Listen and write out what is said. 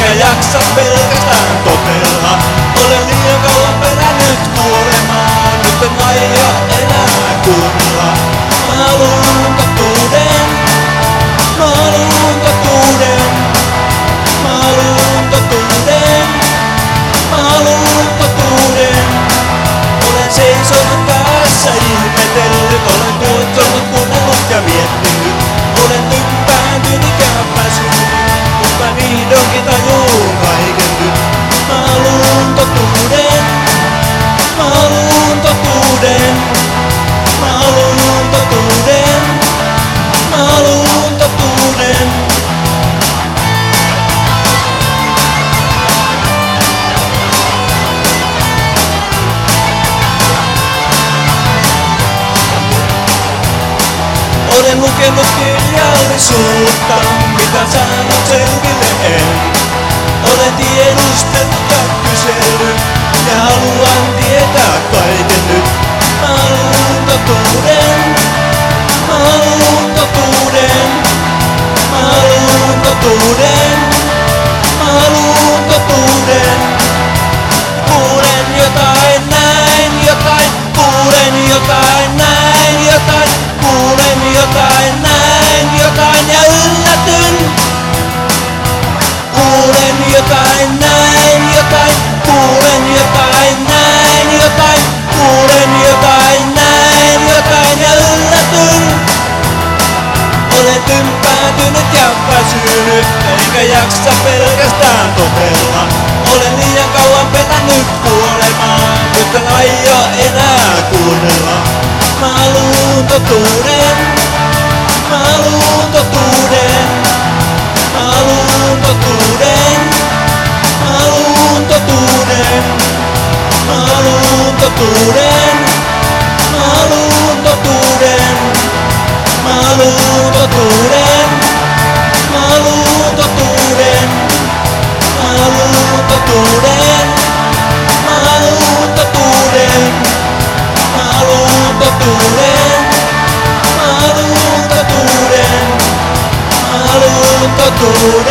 enkä jaksa pelkästään totella. Olen liian kauan pelännyt kuolemaa, nyt en aio enää kuunnella. Mä haluun totuuden, mä haluun totuuden, mä haluun totuuden, mä haluun totuuden. Olen seisonut päässä ihmetellyt, olen tuotsonut, kuunnellut ja miettinyt. Olen ympääntynyt ja väsynyt, mutta vihdoinkin tajuun kaiken nyt. Mä haluun totuuden, mä haluun totuuden, mä haluun totuuden, mä haluun totuuden. Olen lukenut kirjallisuutta, mitä sanot selville en. Olen tiedustellut ja kysellyt ja haluan tietää kaiken nyt. Mä haluun totuuden, mä haluun totuuden, mä haluun totuuden, mä haluun totuuden. Kuulen jotain, näin jotain, kuulen jotain, näin jotain, kuulen jotain, näin jotain ja yllätyn. Kuulen jotain, näin jotain, kuulen jotain, näin jotain, kuulen jotain, näin jotain ja yllätyn. Olen ympääntynyt ja väsynyt, enkä jaksa pelkästään totella. Olen liian kauan pelännyt kuolemaa, nyt en aio enää kuunnella. Mä haluun totuuden, mä haluun totuuden, mä haluun totuuden, mä haluun totuuden, mä haluun totuuden, mä haluun totuuden, mä haluun totuuden, mä haluun totuuden, mä haluun totuuden, mä haluun totuuden, mä haluun totuuden, mä haluun totuuden, mä haluun totuuden.